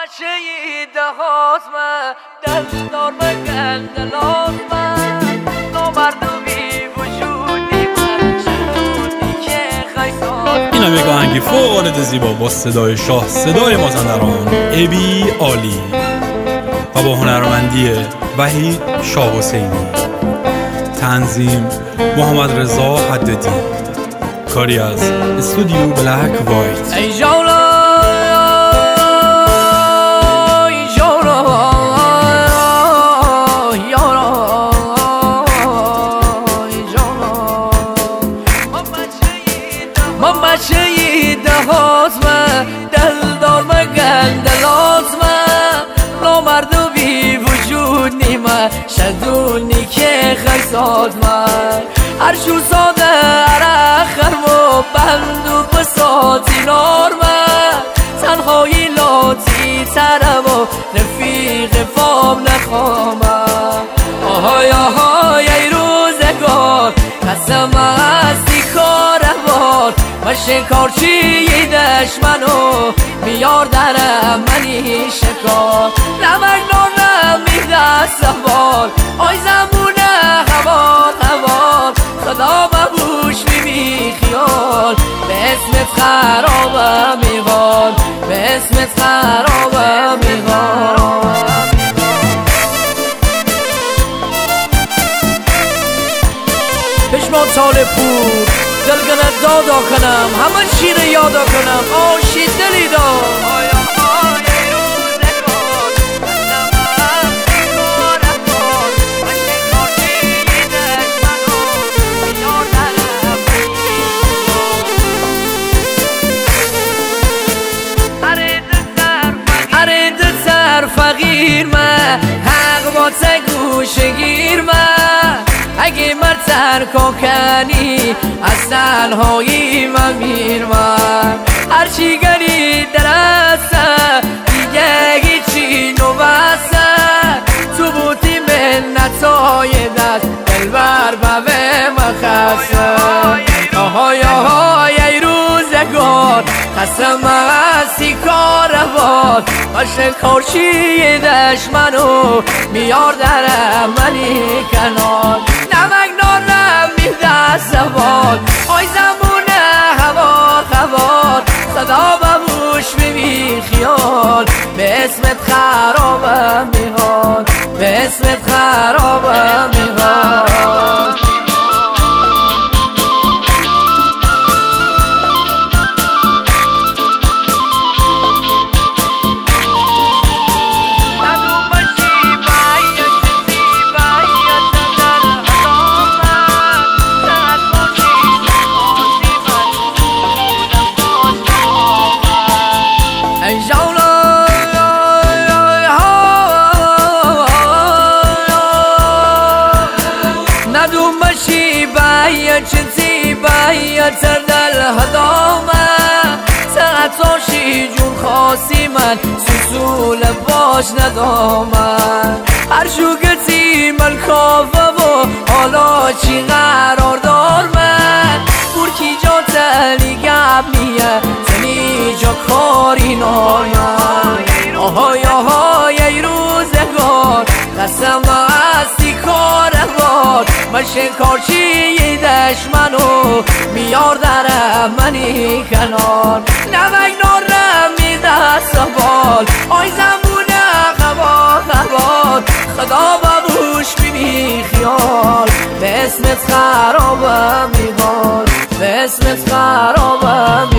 بچه دهات من دلدار مگن دلات من نامرد و بی وجودی من شنودی که خیصات. اینم یک آهنگی فوق العاده زیبا با صدای شاه، صدای مازندران ابی عالی و با هنرمندی وحید شاه حسینی، تنظیم محمد رضا حددی، کاری از استودیو بلک وایت. ای جولا بچه دهات من دلدار مگن دلات من نامرد و بی وجود نیمه شدونی که خیصات من هر شو ساده عرق خرم و بند و بساتی نار من تنهایی لاتی ترم و رفیق فام نخوامم. آهای آهای ای روزگار قسم هستی کاروان و شکارچی دشمنو میار درم منی شکار نمک نارم میده سوال آی زمونه هوار هوار خدا ببوش میبی خیال به اسمت خرابم میغال به اسمت خرابم میغال. پشمان سال پور دلگنت دادا کنم همه شیر یادا کنم آشی دلی دار. اره دلتر فقیر من حق با تگوش گیر من اگه مرتر کنی از تنهایی من میر من هرچی گری درسته دیگه هیچی نوسته تو بودی منتای دست دلبر بوه مخصه. آهای آهای ای روزگار قسم هستی کاروان و شکارچی دشمنو میار درم منی کنار نمک نارم میده سوال آی زمونه هوار هوار صدا ببوش میبی خیال به اسمت خرابم میحال به اسمت خرابم میحال. ندوم بشی باید چنسی باید تردل هدامه ساعتاشی جون خاصی من سوسول باش ندامه هر شو گتی من کافه و حالا چی قرار دار من برکی جا تلی گب نیه تلی جا کاری نار من. آهای آهای ای روزگار قسم هستی کاروان من شکارچی دشمنو میار درم منی کنار نمک نارم میده سوال آی زمونه هوار هوار خدا ببوش ببی خیال به اسمت خرابم میغال به اسمت خرابم